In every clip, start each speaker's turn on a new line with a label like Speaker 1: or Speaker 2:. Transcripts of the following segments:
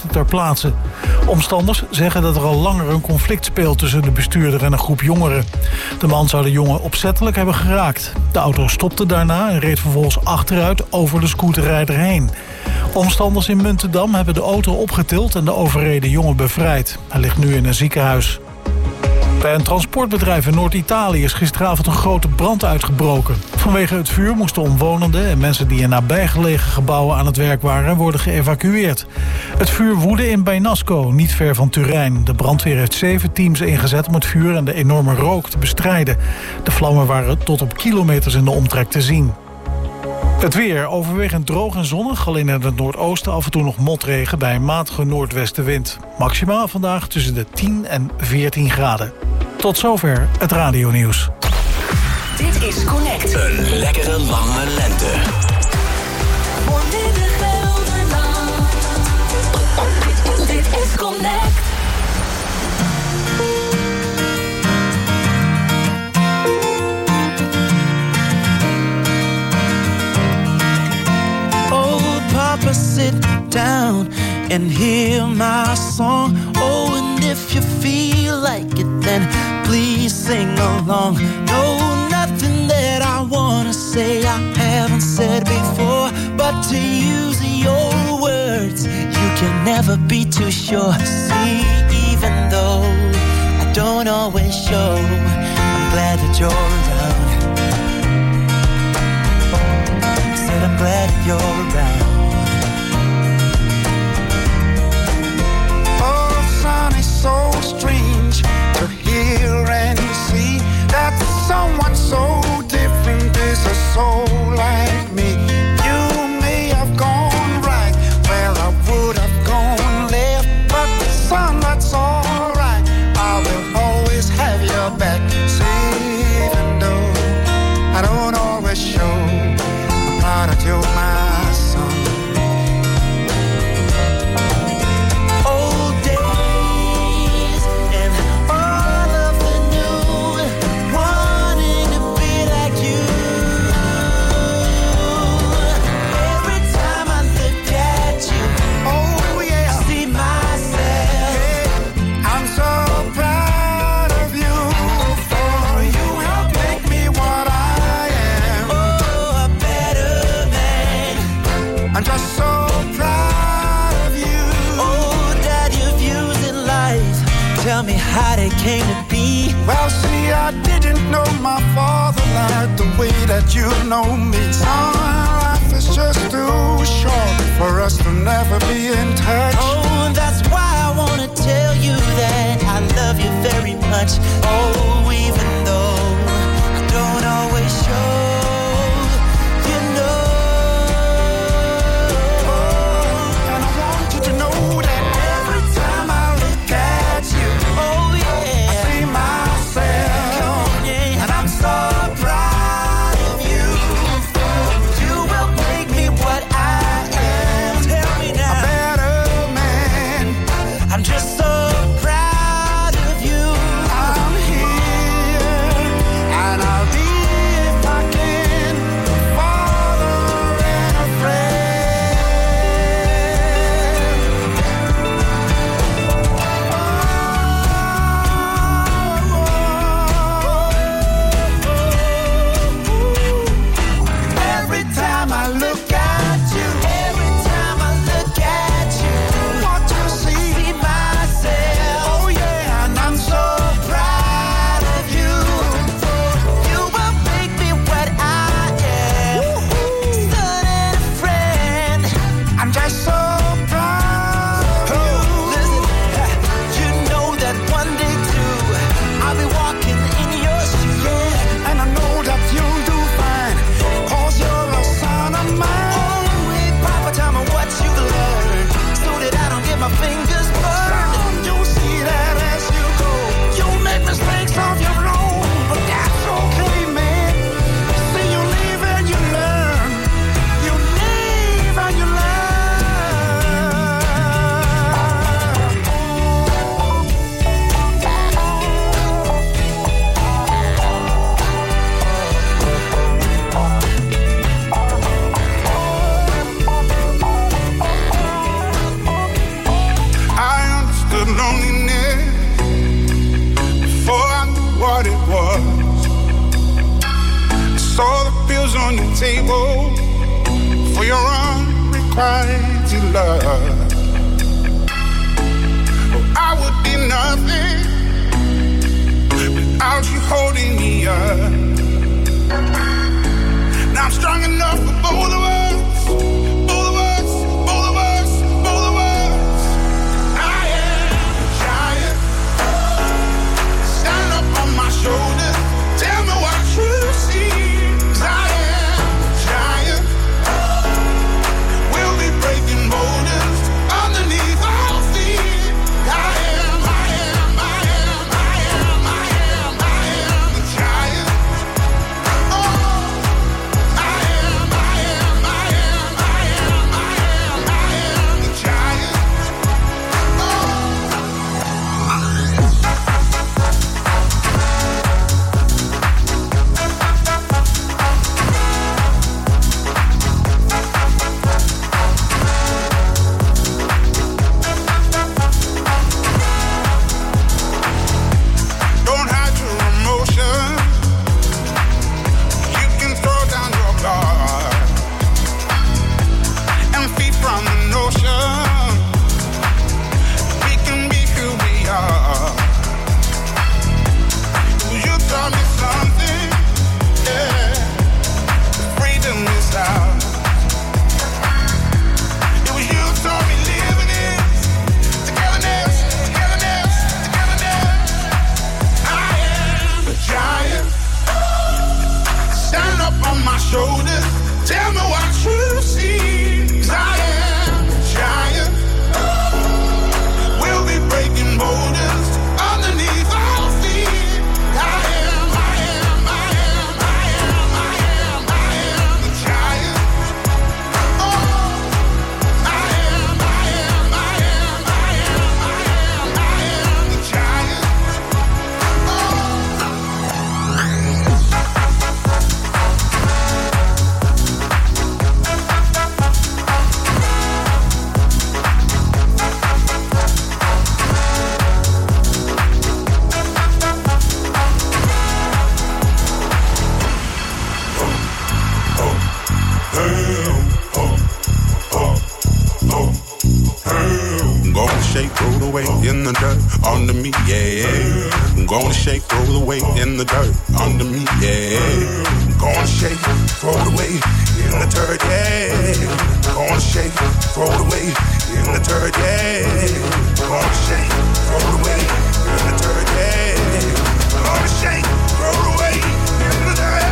Speaker 1: arresten ter plaatse. Omstanders zeggen dat er al langer een conflict speelt tussen de bestuurder en een groep jongeren. De man zou de jongen opzettelijk hebben geraakt. De auto stopte daarna en reed vervolgens achteruit over de scooterrijder heen. Omstanders in Muntendam hebben de auto opgetild en de overreden jongen bevrijd. Hij ligt nu in een ziekenhuis. Bij een transportbedrijf in Noord-Italië is gisteravond een grote brand uitgebroken. Vanwege het vuur moesten omwonenden en mensen die in nabijgelegen gebouwen aan het werk waren worden geëvacueerd. Het vuur woedde in Beinasco, niet ver van Turijn. De brandweer heeft 7 teams ingezet om het vuur en de enorme rook te bestrijden. De vlammen waren tot op kilometers in de omtrek te zien. Het weer overwegend droog en zonnig. Alleen in het noordoosten af en toe nog motregen bij een matige noordwestenwind. Maximaal vandaag tussen de 10 en 14 graden. Tot zover het radionieuws.
Speaker 2: Dit is Connect.
Speaker 3: Een lekkere lange lente.
Speaker 2: Voor Midden-Gelderland. Dit is Connect.
Speaker 4: Papa, sit down and hear my song. Oh, and if you feel like it, then please sing along. No, nothing that I wanna say I haven't said before, but to use your words, you can never be too sure. See, even though I don't always show, I'm glad that you're around. Said I'm glad that you're around.
Speaker 5: So strange to hear and see that someone so different is a soul like me. You may have gone right where I would have gone left, but son, that's alright. I will always have your back. Even though I don't always show, I'm proud that you're my son. I'm just so proud of you.
Speaker 4: Oh, Dad, your views in life, tell me how they came to be.
Speaker 5: Well, see, I didn't know my father like the way that you know me. Son, life is just too short for us to never be in touch.
Speaker 4: Oh, that's why I wanna tell you that I love you very much. Oh, even though I don't always show.
Speaker 5: A better man. rose on your table for your unrequited love. Oh, I would be nothing without you holding me up. Now I'm strong enough for both of us. Both of us, both of us, both of us. I am a giant. Stand up on my shoulders. Tell me what you see. 'Cause I am a giant. We'll be breaking boulders underneath our feet. I am, I am, I am, I am, I am, I am a giant. Oh, I am, I am, I am, I am, I am, I am a giant. Don't hide your emotion. You can throw down your guard and feed from the notion. We can be who we are. You taught me something, yeah. Freedom is ours. It was you taught me living is togetherness, togetherness, togetherness. I am a giant. Stand up on my shoulders. Tell me what you see. 'Cause I am a giant. We'll be breaking boulders underneath our feet. I am, I am, I am, I am, I am, I am a giant. Oh, I am, I am, I am, I am, I am, I am a giant.
Speaker 6: I'm gonna shake, roll the weight in the dirt under me, yeah. I'm gonna shake, roll the weight in the dirt under me, yeah. I'm gonna shake, roll the weight in the dirt, yeah. Gonna shake, roll the weight in the dirt, yeah. Gonna shake, roll the weight in the dirt, yeah. Gonna shake, roll the weight in the dirt.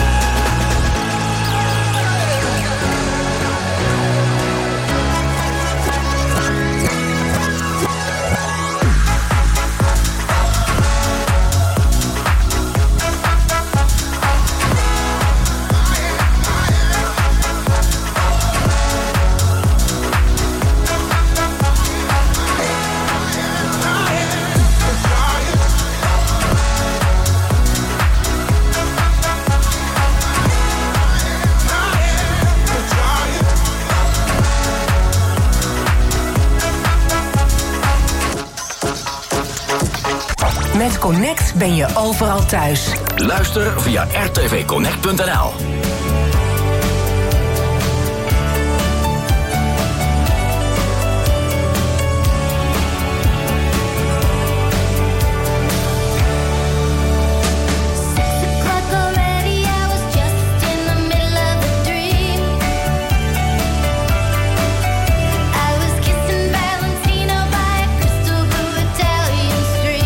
Speaker 2: Met Connect ben je overal thuis.
Speaker 3: Luister via rtvconnect.nl.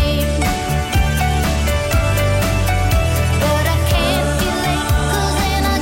Speaker 7: But I can't be late 'cause then I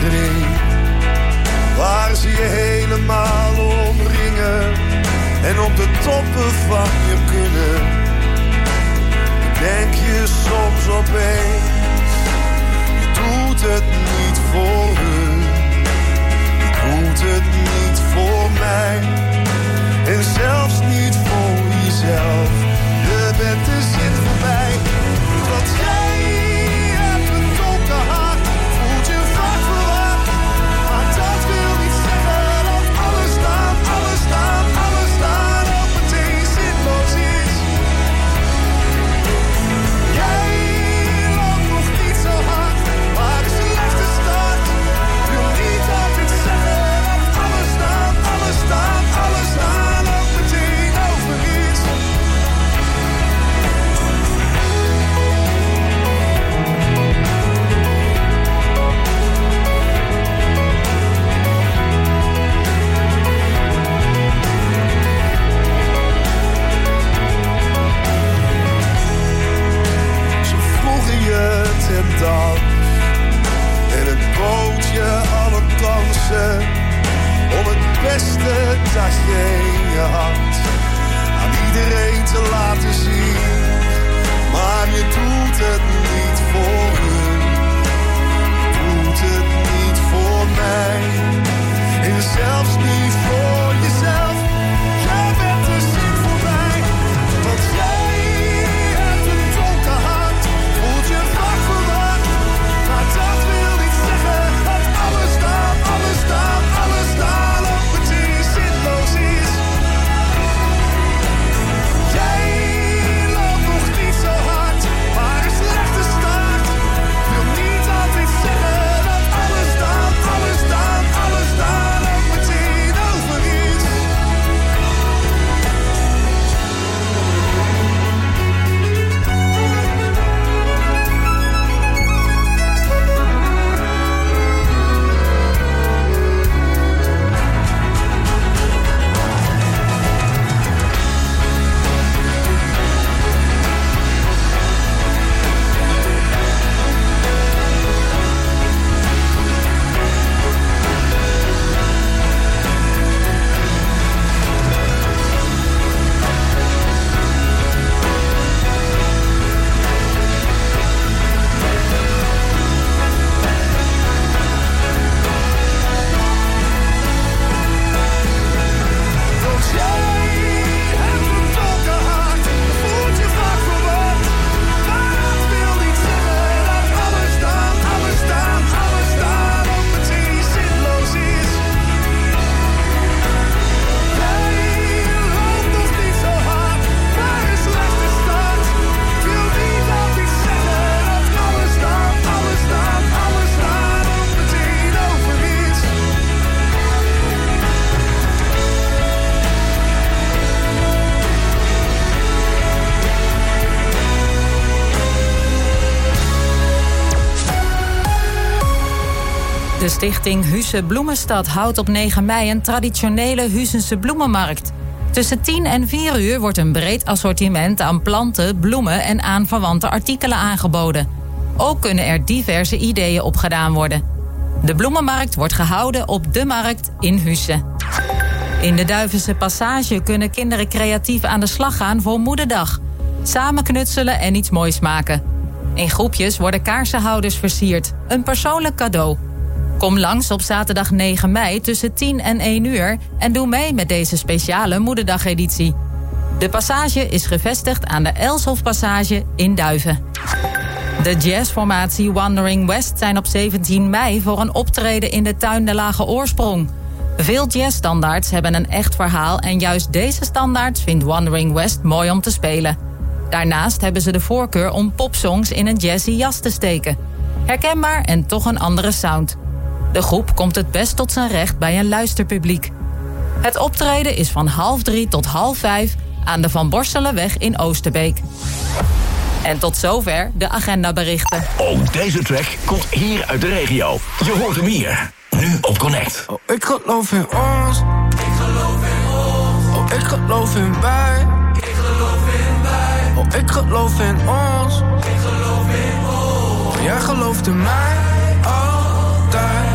Speaker 7: ring, waar ze je helemaal omringen en op de toppen van je kunnen. Denk je soms opeens, je doet het niet voor hun, je doet het niet voor mij en zelfs niet voor jezelf. Je bent de zin voorbij, want jij hebt een donker hart, voelt je vaak verwacht, maar dat wil niet zeggen dat alles dan ook meteen zinloos is. Jij loopt nog niet zo hard, maar is een slechte start. Wil niet altijd zeggen dat alles dan ook meteen over is. En dans en het bood je alle kansen om het beste dat je in je had aan iedereen te laten zien. Maar je doet het niet voor hun, je doet het niet voor mij en zelfs niet voor jezelf. Jij bent de zin voorbij, want jij hebt een donker hart, voelt je vaak verwacht, maar dat wil niet zeggen dat alles dan ook meteen zinloos is. Jij loopt nog niet zo hard, maar een slechte start. Wil niet altijd zeggen dat alles dan ook meteen over is.
Speaker 8: De stichting Husse Bloemenstad houdt op 9 mei een traditionele Huizense bloemenmarkt. Tussen 10 en 4 uur wordt een breed assortiment aan planten, bloemen en aanverwante artikelen aangeboden. Ook kunnen er diverse ideeën opgedaan worden. De bloemenmarkt wordt gehouden op De Markt in Husse. In de Duivense Passage kunnen kinderen creatief aan de slag gaan voor Moederdag. Samen knutselen en iets moois maken. In groepjes worden kaarsenhouders versierd. Een persoonlijk cadeau. Kom langs op zaterdag 9 mei tussen 10 en 1 uur... en doe mee met deze speciale Moederdag-editie. De Passage is gevestigd aan de Elshofpassage in Duiven. De jazzformatie Wandering West zijn op 17 mei... voor een optreden in de tuin de Lage Oorsprong. Veel jazzstandaards hebben een echt verhaal... en juist deze standaards vindt Wandering West mooi om te spelen. Daarnaast hebben ze de voorkeur om popsongs in een jazzy jas te steken. Herkenbaar en toch een andere sound. De groep komt het best tot zijn recht bij een luisterpubliek. Het optreden is van 2:30 tot 4:30 aan de Van Borselenweg in Oosterbeek. En tot zover de agendaberichten.
Speaker 3: Ook deze track komt hier uit de regio. Je hoort hem hier, nu op Connect.
Speaker 9: Oh, ik geloof in ons. Ik geloof in ons. Oh, ik geloof in wij. Ik geloof in wij. Oh, ik geloof in ons. Ik geloof in ons. Oh, jij gelooft in mij. Altijd.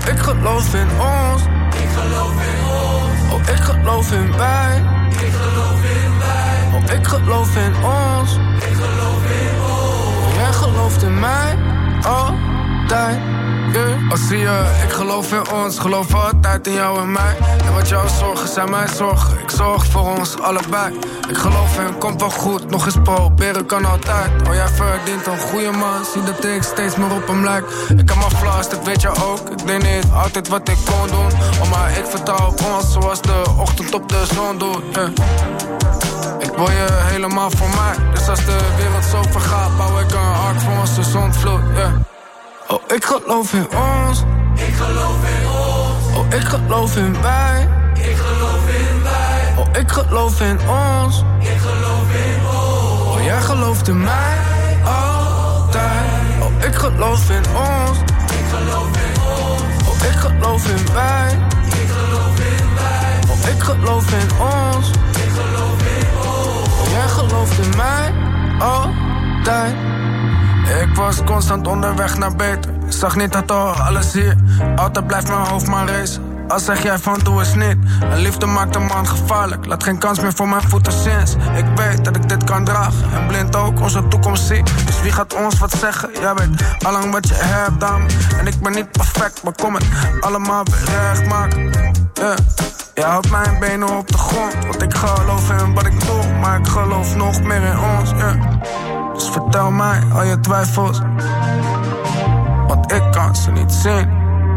Speaker 9: Oh, ik geloof in ons. Ik geloof in ons. Oh, ik geloof in wij. Ik geloof in wij. Oh, ik geloof in ons. Ik geloof in ons. Jij gelooft in mij. Altijd. Yeah. Oh, zie je, ik geloof in ons. Geloof altijd in jou en mij. En wat jouw zorgen zijn mijn zorgen. Ik zorg voor ons allebei. Ik geloof in, komt wel goed. Nog eens proberen kan altijd. Oh, jij verdient een goede man. Zie dat ik steeds meer op hem lijk. Ik heb mijn flaws, dat weet je ook. Ik deed niet altijd wat ik kon doen. Oh, maar ik vertrouw op ons. Zoals de ochtend op de zon doet. Yeah. Ik wil je helemaal voor mij. Dus als de wereld zo vergaat, bouw ik een ark voor onze zondvloed. Yeah. Oh, ik geloof in ons. Ik geloof in ons. Oh, ik geloof in wij. Ik geloof in wij. Oh, ik geloof in ons. Ik geloof in ons. Oh, jij gelooft in mij. Altijd. Oh, ik geloof in ons. Ik geloof in ons. Oh, ik geloof in wij. Ik geloof in wij. Oh, ik geloof in ons. Ik geloof in ons. Oh, jij gelooft in mij. Altijd. Ik was constant onderweg naar beter. Zag niet dat alles hier. Altijd blijft mijn hoofd maar racen. Als zeg jij van doe eens niet. En liefde maakt een man gevaarlijk. Laat geen kans meer voor mijn voeten sinds. Ik weet dat ik dit kan dragen. En blind ook onze toekomst zie. Dus wie gaat ons wat zeggen? Jij weet allang wat je hebt dan. En ik ben niet perfect, maar kom het allemaal weer recht maken. Yeah. Je houdt mijn benen op de grond. Want ik geloof in wat ik doe. Maar ik geloof nog meer in ons. Yeah. Dus vertel mij al je twijfels. Want ik kan ze niet zien.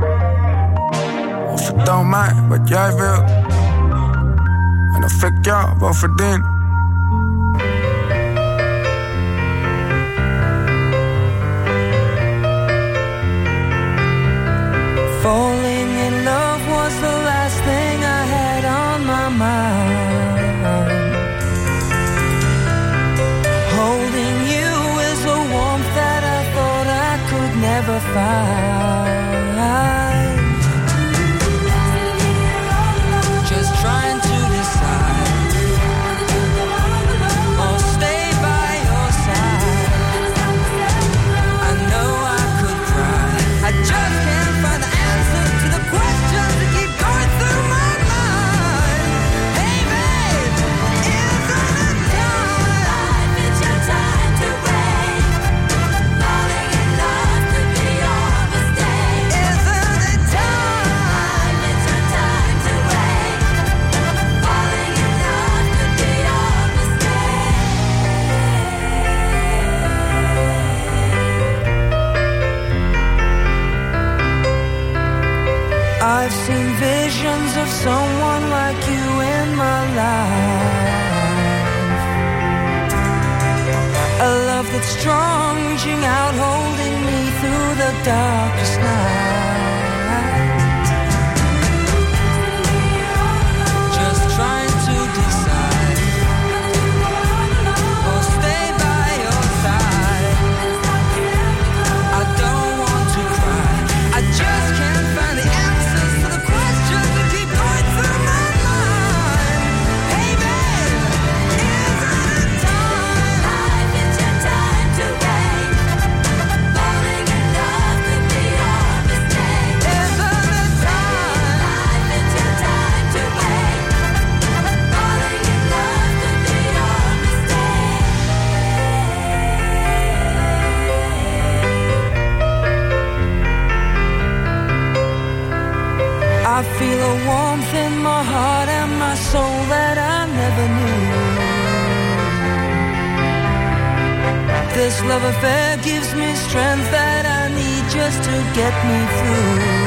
Speaker 9: Of vertel mij wat jij wil. En of ik jou wel verdien.
Speaker 4: Falling in love was the last thing I had on my mind. Holding you is a warmth that I thought I could never find. Just trying to decide or stay by your side. I know I could cry. I just can't find the answer to the questions that keep going through my mind. Hey babe, isn't it time? It's your time to wait. Falling in love could be your mistake. Isn't it time? It's your time to wait. Falling in love could be your mistake. I've seen visions of someone like you in my life. A love that's strong, reaching out, holding me through the darkest night. Just trying to decide or stay by your side. I don't want to cry. I just can't find the answers to the questions that keep going through my mind. Hey babe, isn't it time? Life, it's your time to wait. Falling in love could be your mistake. Isn't it time? Life, it's your time to wait. Falling in love could be your mistake. I feel a warmth in my heart and my soul that I never knew. This love affair gives me strength that I need just to get me through.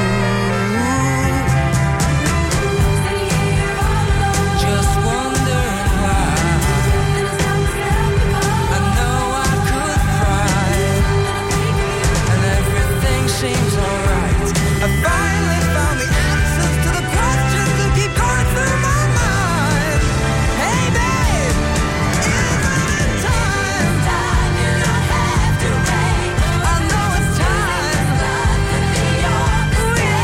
Speaker 4: Just wondering why. I know I could cry, and everything seems alright. I finally found the answers to the questions that keep going through my mind. Hey babe, isn't it time? Time, you don't have to wait. I know it's time. Love could be yours.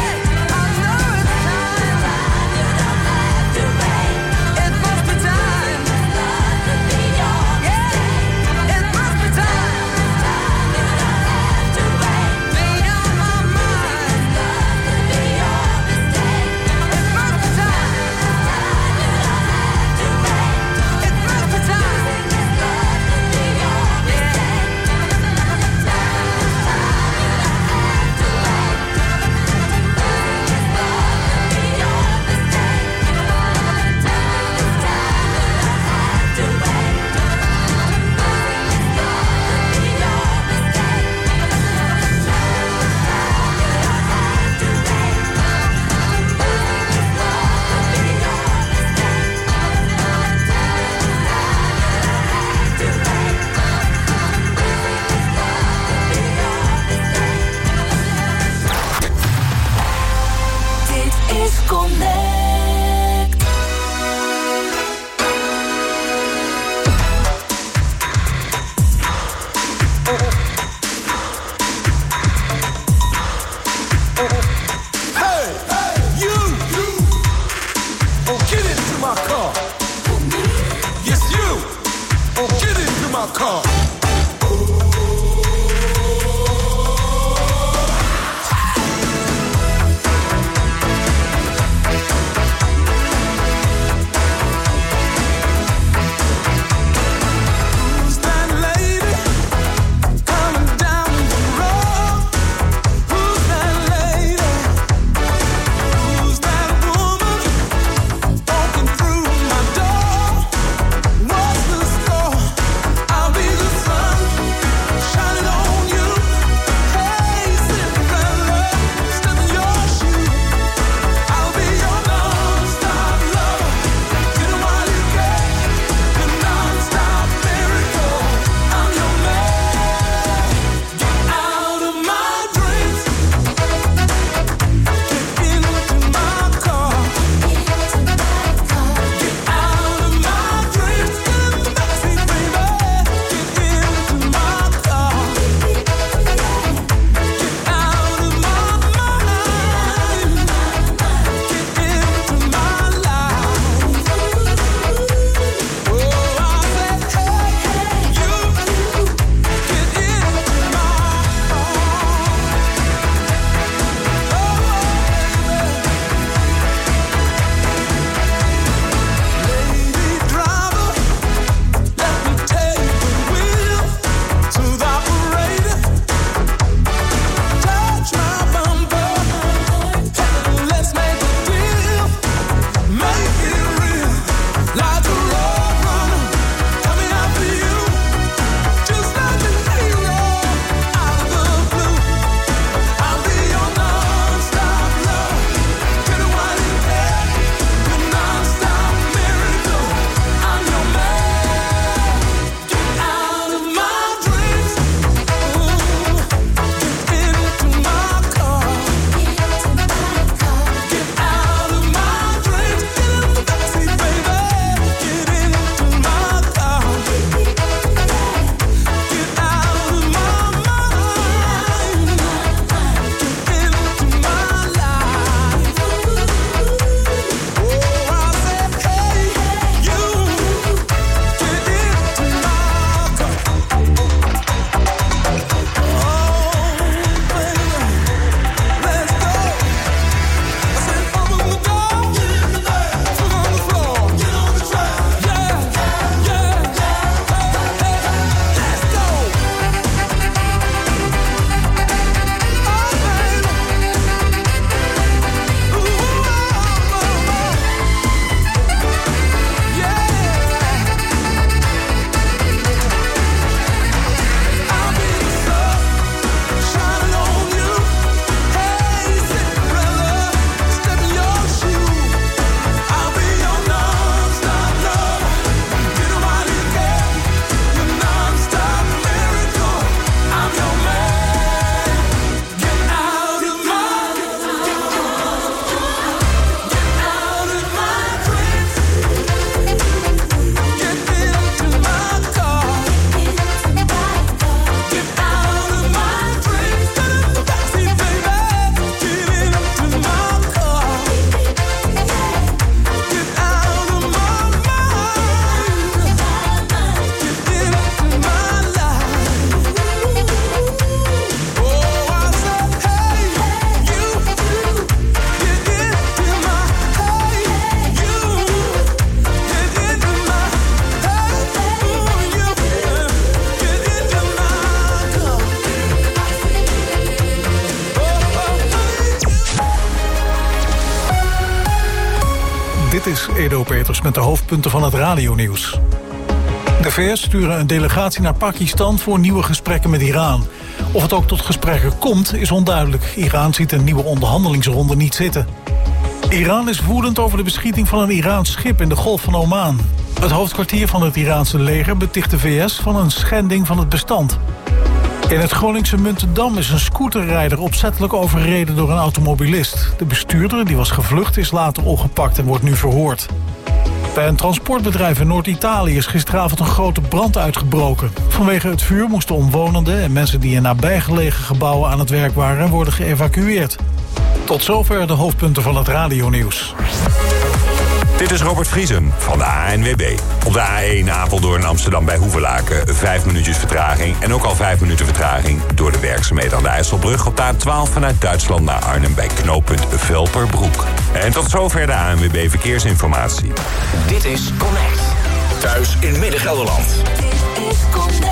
Speaker 1: Dit is Edo Peters met de hoofdpunten van het radionieuws. De VS sturen een delegatie naar Pakistan voor nieuwe gesprekken met Iran. Of het ook tot gesprekken komt, is onduidelijk. Iran ziet een nieuwe onderhandelingsronde niet zitten. Iran is woedend over de beschieting van een Iraans schip in de Golf van Oman. Het hoofdkwartier van het Iraanse leger beticht de VS van een schending van het bestand. In het Groningse Muntendam is een scooterrijder opzettelijk overreden door een automobilist. De bestuurder, die was gevlucht, is later opgepakt en wordt nu verhoord. Bij een transportbedrijf in Noord-Italië is gisteravond een grote brand uitgebroken. Vanwege het vuur moesten omwonenden en mensen die in nabijgelegen gebouwen aan het werk waren worden geëvacueerd. Tot zover de hoofdpunten van het radionieuws.
Speaker 10: Dit is Robert Vriesen van de ANWB. Op de A1 Apeldoorn Amsterdam bij Hoevelaken 5 minuutjes vertraging. En ook al 5 minuten vertraging door de werkzaamheden aan de IJsselbrug. Op de A12 vanuit Duitsland naar Arnhem bij knooppunt Velperbroek. En tot zover de ANWB Verkeersinformatie.
Speaker 3: Dit is Connect. Thuis in Midden-Gelderland.
Speaker 2: Dit is Connect.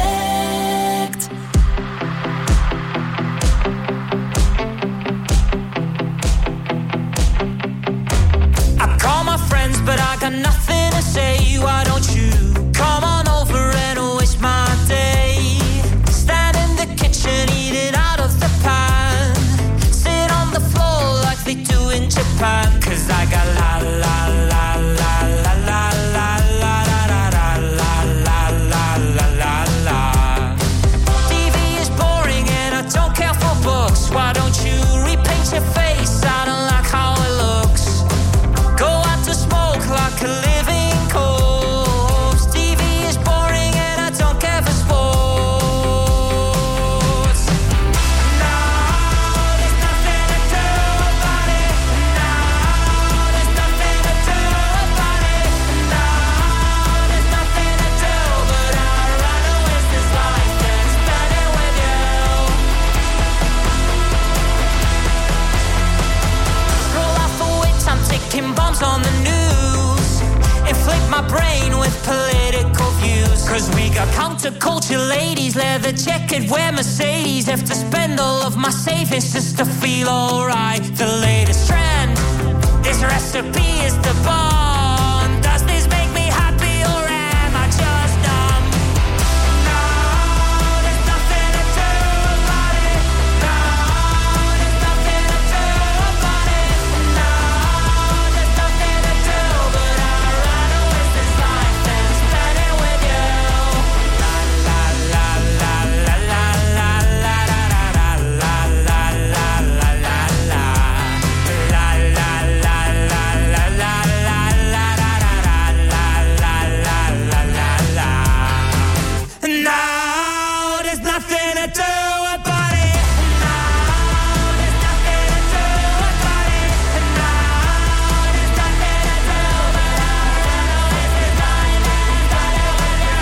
Speaker 11: But I got nothing to say. Why don't you come on over and waste my day? Stand in the kitchen, eat it out of the pan. Sit on the floor like they do in Japan. 'Cause I got la la la la la la la la la la la la la la la. TV is boring and I don't care for books. Why don't you repaint your face? I don't like how it looks. Go out to smoke like a living corpse. TV is boring and I don't care for sports. No, there's nothing to do about it. No, there's nothing to do about it. No, there's nothing to do, but I'd rather waste this life than spend it with you. Roll off the weights, I'm taking bombs on the news. Inflate my brain with political views. 'Cause we got counterculture ladies, leather jacket, wear Mercedes. Have to spend all of my savings just to feel alright. The latest trend, this recipe is the bomb. Does this make me happy or am I just dumb? No, there's nothing to do about it. No, there's nothing to do about it. No, there's nothing to do, but I'd rather waste this life than spend it with you. La la la la la la la la la la la la la la la. La la la la la la la la la la la la. Now there's nothing to do about it. Now there's nothing to do about it. Now there's nothing to do, but I'd rather waste this life than spend it with you.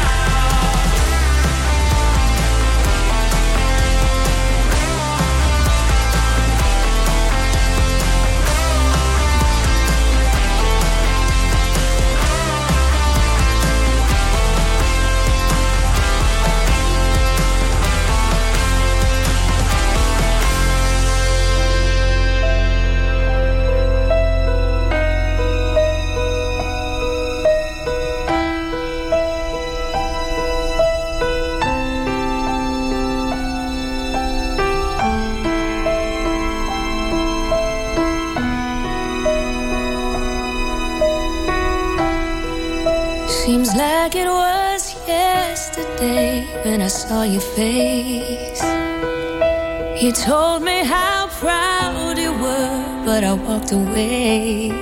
Speaker 12: Seems like it was yesterday when I saw your face. You told me how proud you were, but I walked away.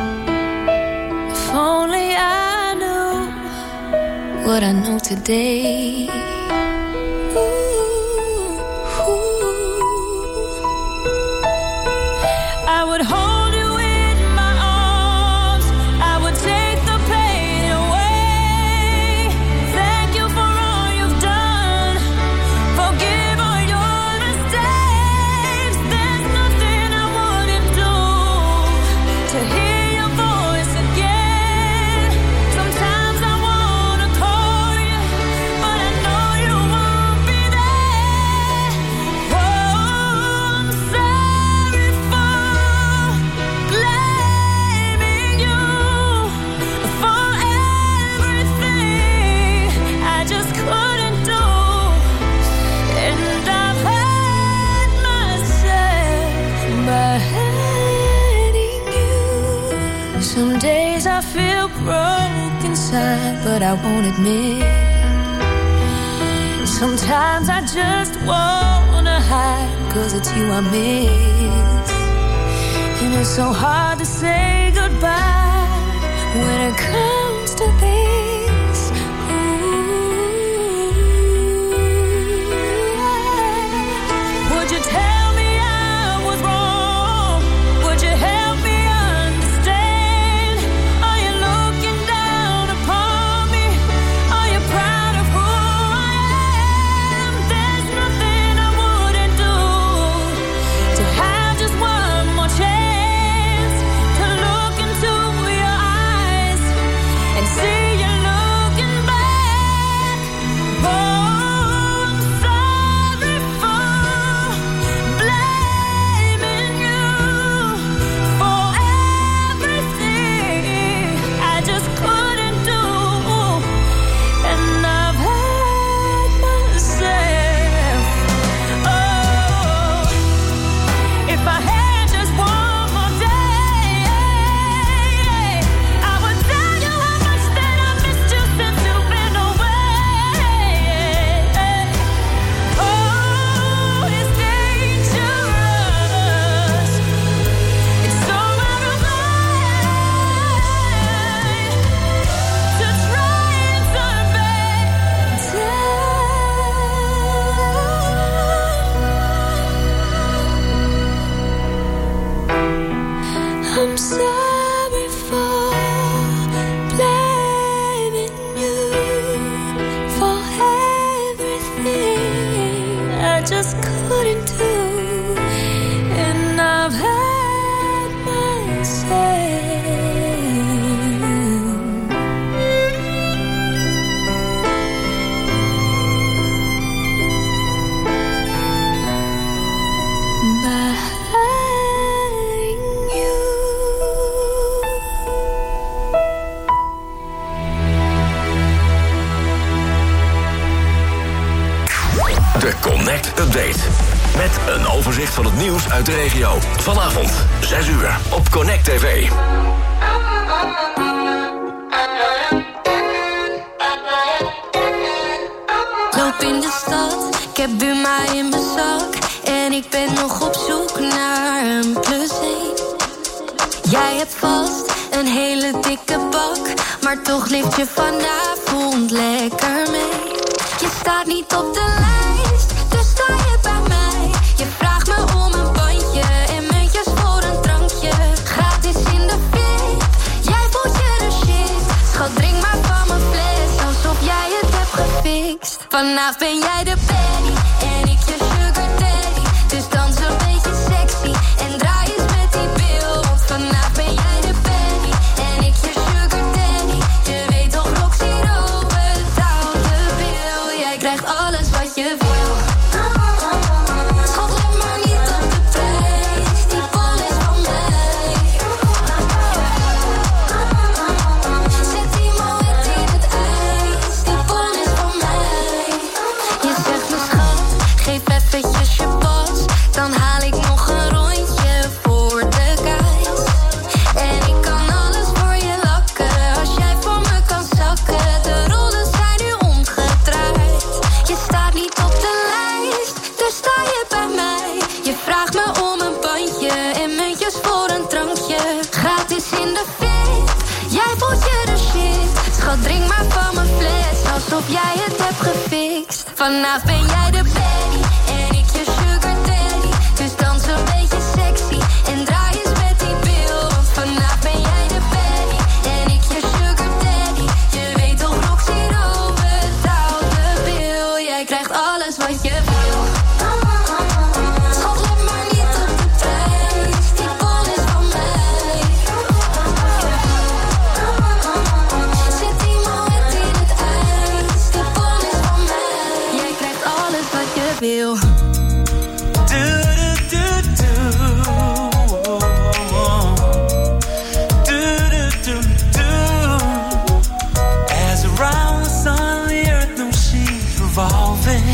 Speaker 12: If only I knew what I know today. I would hold you in my arms. I would take the pain away. Thank you for all you've done. Forgive all your mistakes. There's nothing I wouldn't do to hear your voice again. Sometimes I wanna call you, but I know broken side, but I won't admit. Sometimes I just wanna hide, 'cause it's you I miss. And it's so hard to say goodbye when it comes to this. Would you tell me I was wrong? Would you help me understand? Are you looking down upon me? Are you proud of who I am? There's nothing I wouldn't do to have just one more chance to look into your eyes and see you looking back. Oh, I'm sorry for blaming you for everything I just couldn't do, and I've had myself. Oh, if I had just one more day, I would tell you how much that I missed you since you've been away. Oh, it's dangerous. It's so out of line to try and turn back time. I'm sorry for blaming you for everything I just couldn't do, and I've had myself. Behind you.
Speaker 3: De Connect Update. Met een overzicht van het nieuws uit de regio. Vanavond, 6 uur, op Connect TV.
Speaker 12: Loop in de stad, ik heb Buma in mijn zak. En ik ben nog op zoek naar een +1. Jij hebt vast een hele dikke bak, maar toch lift je vanavond lekker mee. Je staat niet op de lijst, dus sta je bij mij. Je vraagt me om een bandje en muntjes voor een drankje. Gratis in de VIP, jij voelt je de shit. Schat, drink maar van mijn fles, alsof jij het hebt gefixt. Vanavond ben jij de baddie en ik je sugar daddy. Dus dans een beetje sexy en draai eens met die bil. Want vanavond ben jij de baddie en ik je sugar daddy. Je weet toch, Roxy Rowe betaalt de bil. Jij krijgt alles wat je wil. Schat, let maar niet op de prijs, die bol is van mij. Zet die moed in het ijs, die bol is van mij. Je zegt me schat, geef eventjes je pas, dan haal ik nog een rondje voor de guys. En ik kan alles voor je lakken, als jij voor me kan zakken. De rollen zijn nu omgedraaid. Je staat niet op de lijst, dus sta je bij mij. Je vraagt me om een bandje en muntjes voor een drankje. Gratis in de VIP, jij voelt je de shit. Schat, drink maar van mijn fles, alsof jij het hebt gefixt. Vanavond ben jij de baddie en ik je sugar daddy. Dus dans een beetje sexy en draai eens met die bil. Want vanavond ben jij de baddie en ik je sugar daddy. Je weet toch, Roxy Rowe betaalt de bil. Jij krijgt alles wat je wil. Schat, let maar niet op de prijs, die bol is van mij. Zet die moed in het ijs, die bol is van mij. Jij krijgt alles wat je wil.
Speaker 13: As around the sun, the earth knows she's revolving,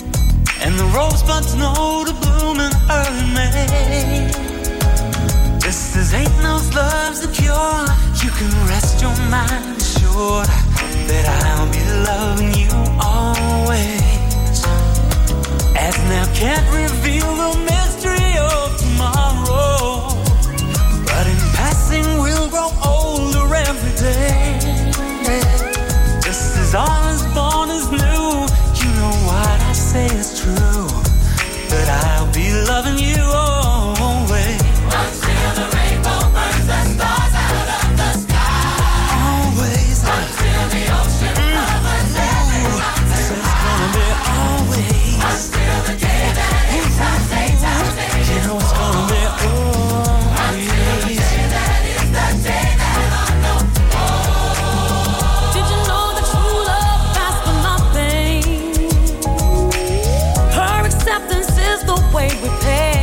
Speaker 13: and the rosebuds know to bloom in early May. This ain't no love's the cure. You can rest your mind assured that I'll be loving you always. As now can't reveal the mystery of tomorrow, but in passing we'll grow older every day. Just as all is born is new, you know what I say is true, that I'll be loving you always.
Speaker 12: Until the rainbow burns the stars out of the sky.
Speaker 13: Always.
Speaker 12: Until the ocean covers every mountain.
Speaker 13: So it's gonna be always.
Speaker 12: Until the day that he turns day.
Speaker 13: You know it's gonna be always.
Speaker 12: Until the day that is the day that I know.
Speaker 14: Did you know that true love lasts for nothing? Her acceptance is the way we pay.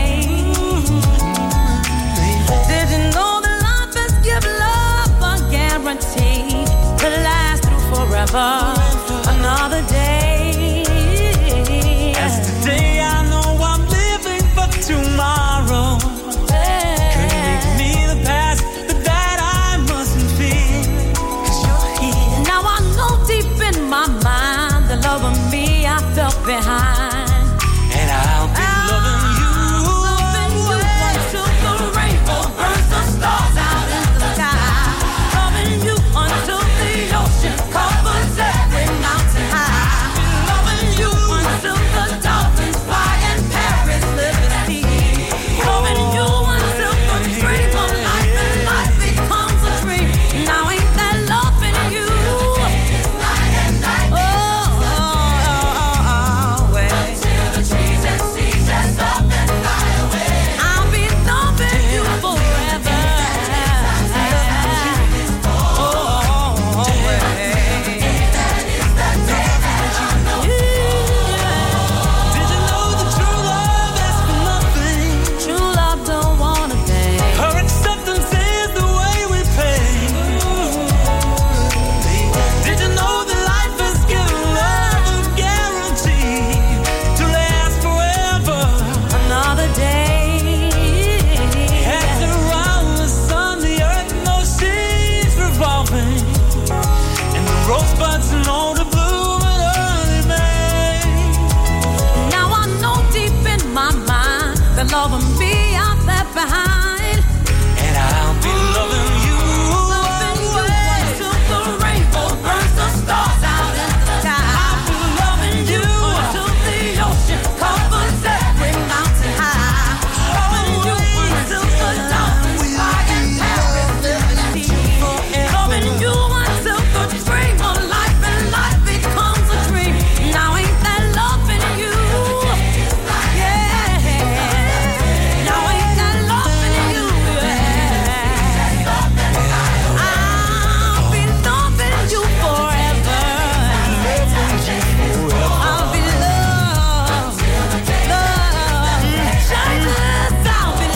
Speaker 14: Did you know that life has given love a guarantee to last through forever? Another day.
Speaker 13: As today I know I'm living for tomorrow. Couldn't make me the past, but that I mustn't fear. 'Cause you're here.
Speaker 14: Now I know deep in my mind the love of me I felt behind.
Speaker 13: And I'll be loving you.
Speaker 14: Loving you until the rainbow burns the stars out in the sky. Loving you until the ocean covers every mountain high. Loving you until the dolphins fly and Paris live at sea. Loving you until the dream of life and life becomes a dream. Now ain't that love in you?
Speaker 12: Until the trees and seas just up and fly away.
Speaker 14: I'll be loving you forever.
Speaker 13: Did you know that true love asks for nothing?
Speaker 14: True love don't want a thing.
Speaker 13: Her acceptance is the way we pay. Did you know that life has given love a guarantee to last forever?
Speaker 14: Another day.
Speaker 13: As around the sun, the earth, no seas revolving, and the rosebuds know to bloom in early May.
Speaker 14: Now I know deep in my mind the love of me I left behind.
Speaker 13: And I'll be loving you.
Speaker 14: Loving you until the rainbow burns the stars out in the sky.
Speaker 13: I'll be loving you
Speaker 14: Until the ocean covers every mountain high. Loving you until the dolphins fly and Paris live at sea. Loving you until the dream of life and life becomes a dream. Now ain't that love in you? Yeah. Now ain't that love in you? Yeah. I'll be loving you forever. I'll be loved. Shyness, I'll be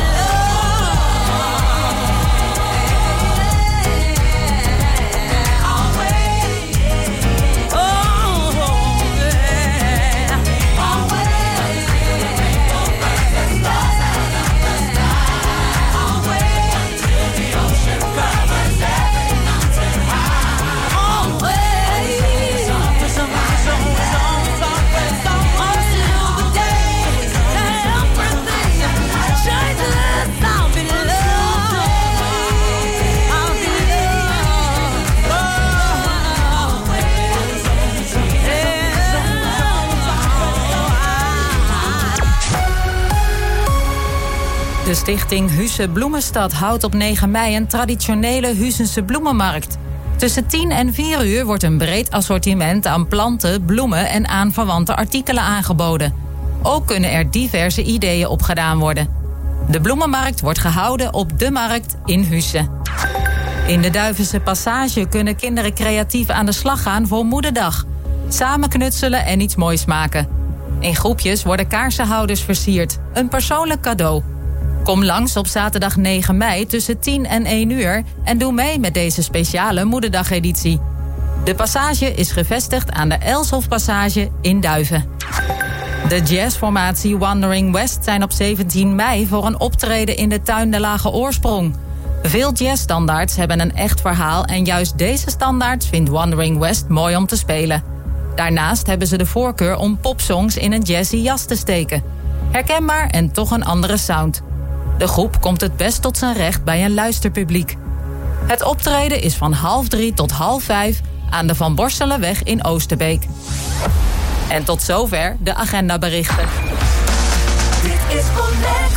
Speaker 14: De stichting Husse Bloemenstad houdt op 9 mei een traditionele Huzense bloemenmarkt. Tussen 10 en 4 uur wordt een breed assortiment aan planten, bloemen en aanverwante artikelen aangeboden. Ook kunnen er diverse ideeën opgedaan worden. De bloemenmarkt wordt gehouden op De Markt in Husse. In de Duivense Passage kunnen kinderen creatief aan de slag gaan voor Moederdag. Samen knutselen en iets moois maken. In groepjes worden kaarsenhouders versierd. Een persoonlijk cadeau. Kom langs op zaterdag 9 mei tussen 10 en 1 uur... en doe mee met deze speciale Moederdag-editie. De Passage is gevestigd aan de Elshof Passage in Duiven.
Speaker 8: De jazzformatie Wandering West zijn op 17 mei... voor een optreden in de tuin de Lage Oorsprong. Veel jazzstandaards hebben een echt verhaal... en juist deze standaard vindt Wandering West mooi om te spelen. Daarnaast hebben ze de voorkeur om popsongs in een jazzy jas te steken. Herkenbaar en toch een andere sound. De groep komt het best tot zijn recht bij een luisterpubliek. Het optreden is van 2:30 tot 4:30 aan de Van Borselenweg in Oosterbeek. En tot zover de agendaberichten.
Speaker 2: Dit is Connect.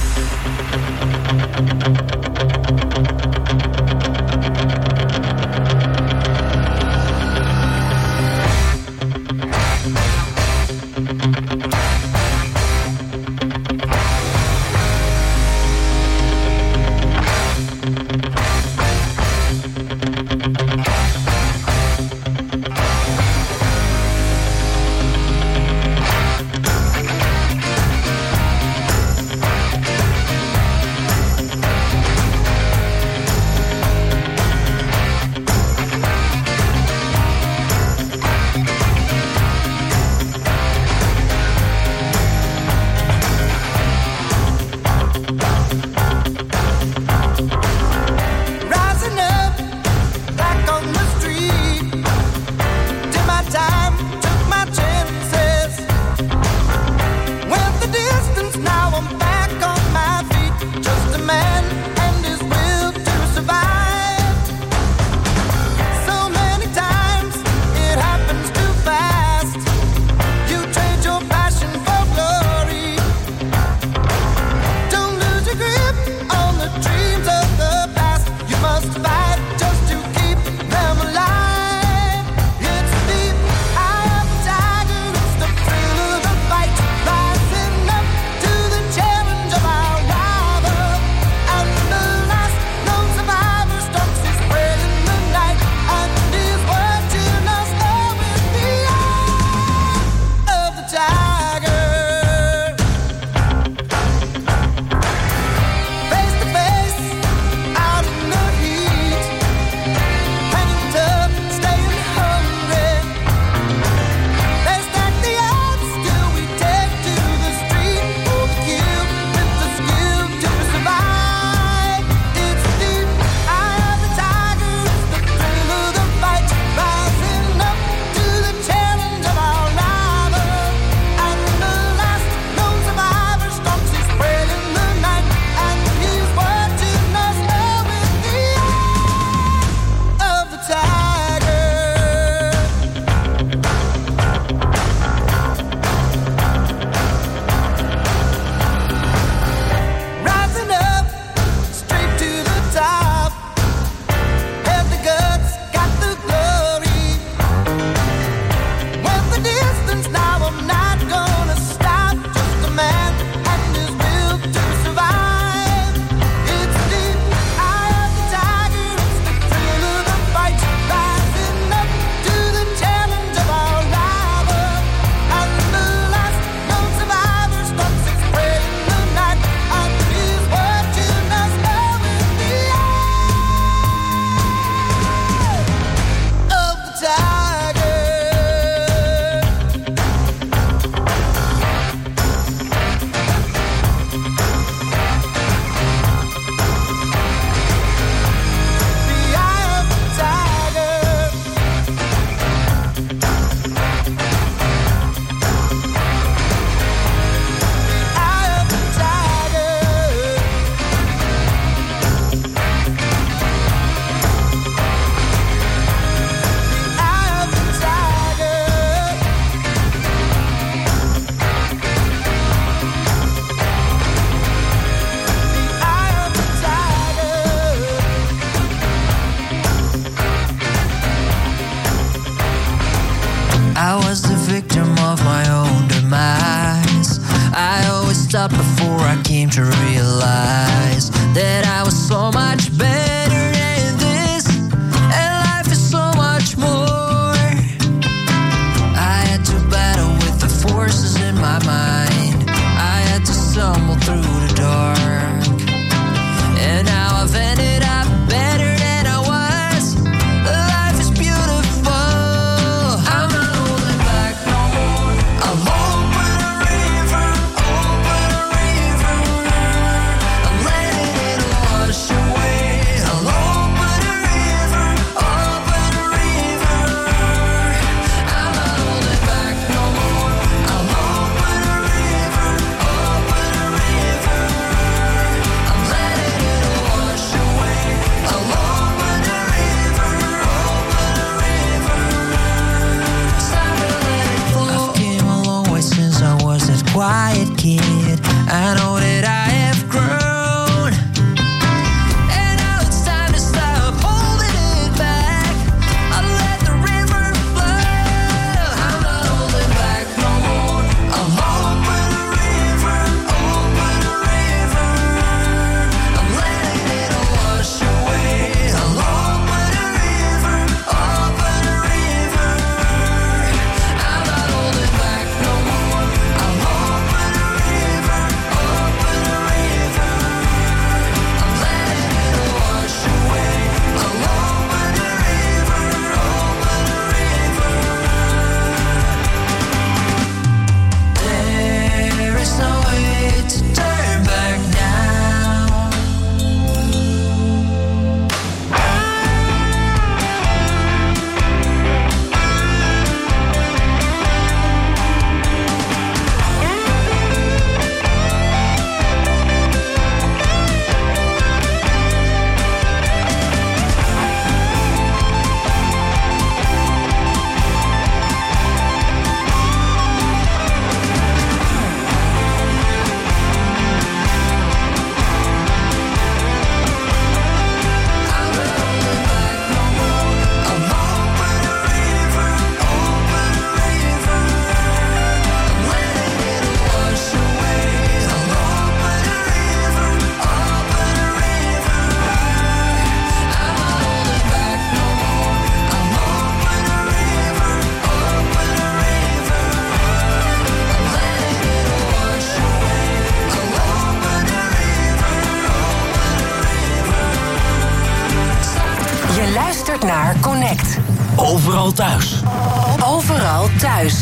Speaker 15: stopped before I came to realize that I was so much better than this, and life is so much more. I had to battle with the forces in my mind. I had to stumble through the dark, and now I've ended up better than I was. Life is beautiful. I'm not holding back no more. I'll open a
Speaker 2: luistert naar Connect.
Speaker 3: Overal thuis.
Speaker 2: Overal thuis.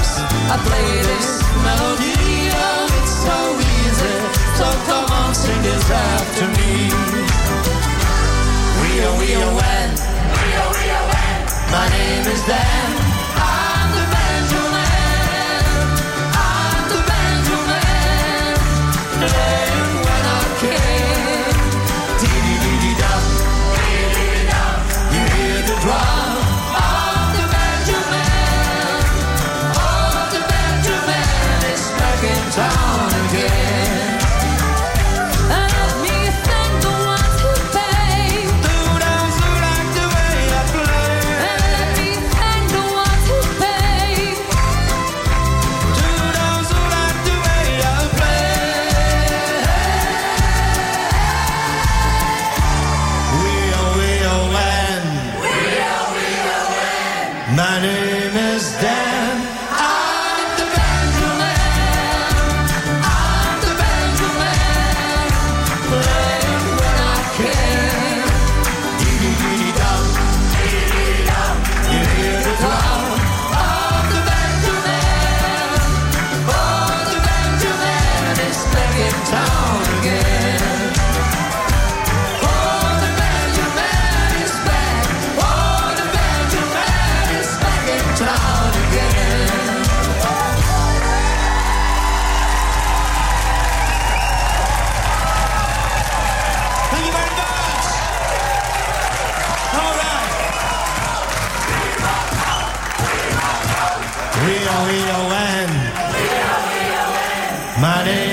Speaker 16: I play this melody, oh, it's so easy. So come on, sing it chase after me. We-oh-we-oh-when. My name is Dan. I'm the banjo man. I'm the banjo man. Playing when I can. Dee-dee-dee-dee-dum. Dee-dee-dee-dum. You hear the drum. I'm the banjo man. Oh, the banjo man is back in town again. My name is Dan. I'm the banjo man. I'm the banjo man. Playing when I can. Dee-dee-dee-dum. Dee-dee-dee-dum. You hear the drum. I'm the banjo man. Oh, the banjo man is back in town again. Town again. Thank you very much. All right. We-oh-we-oh-when. My name